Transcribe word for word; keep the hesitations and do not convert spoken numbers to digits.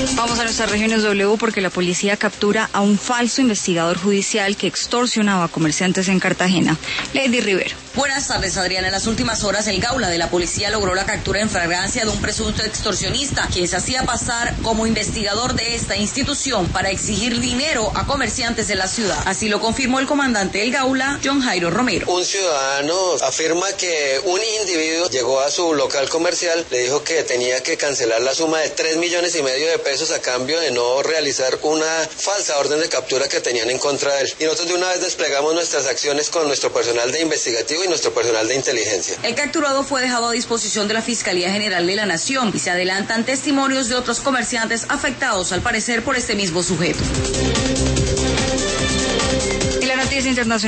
Vamos a nuestras regiones W porque la policía captura a un falso investigador judicial que extorsionaba a comerciantes en Cartagena. Lady Rivero. Buenas tardes, Adriana. En las últimas horas, el Gaula de la policía logró la captura en flagrancia de un presunto extorsionista, quien se hacía pasar como investigador de esta institución para exigir dinero a comerciantes de la ciudad. Así lo confirmó el comandante del Gaula, John Jairo Romero. Un ciudadano afirma que un individuo llegó a su local comercial, le dijo que tenía que cancelar la suma de tres millones y medio de pesos a cambio de no realizar una falsa orden de captura que tenían en contra de él. Y nosotros de una vez desplegamos nuestras acciones con nuestro personal de investigativo y nuestro personal de inteligencia. El capturado fue dejado a disposición de la Fiscalía General de la Nación y se adelantan testimonios de otros comerciantes afectados, al parecer, por este mismo sujeto. Y la noticia internacional.